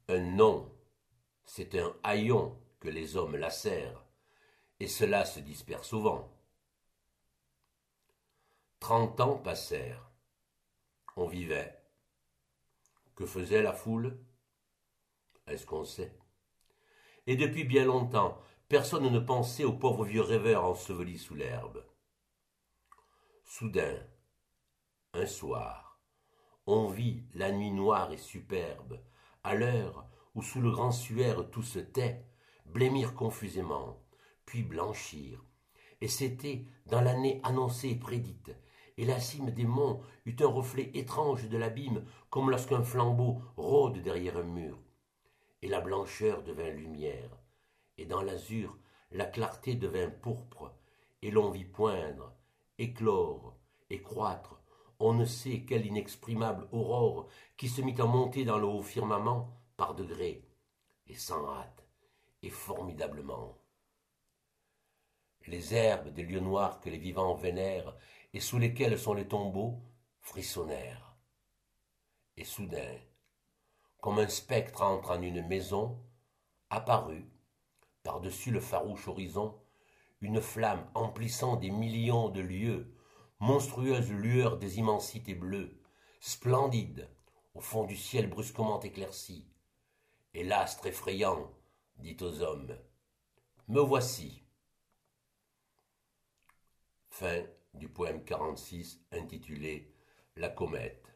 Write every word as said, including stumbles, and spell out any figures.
Un nom, c'est un haillon que les hommes lacèrent, et cela se disperse souvent. Trente ans passèrent. On vivait. Que faisait la foule? Est-ce qu'on sait? Et depuis bien longtemps, personne ne pensait au pauvre vieux rêveur enseveli sous l'herbe. Soudain, un soir, on vit la nuit noire et superbe, à l'heure où sous le grand suaire tout se tait, blêmir confusément, puis blanchir. Et c'était dans l'année annoncée et prédite, et la cime des monts eut un reflet étrange de l'abîme, comme lorsqu'un flambeau rôde derrière un mur. Et la blancheur devint lumière, et dans l'azur la clarté devint pourpre, et l'on vit poindre, éclore et croître, on ne sait quelle inexprimable aurore qui se mit à monter dans le haut firmament par degrés, et sans hâte, et formidablement. Les herbes des lieux noirs que les vivants vénèrent et sous lesquels sont les tombeaux frissonnèrent. Et soudain, comme un spectre entre en une maison, apparut, par-dessus le farouche horizon, une flamme emplissant des millions de lieues, monstrueuse lueur des immensités bleues, splendide, au fond du ciel brusquement éclairci. Et l'astre effrayant dit aux hommes: Me voici. Fin du poème quarante-six intitulé La comète.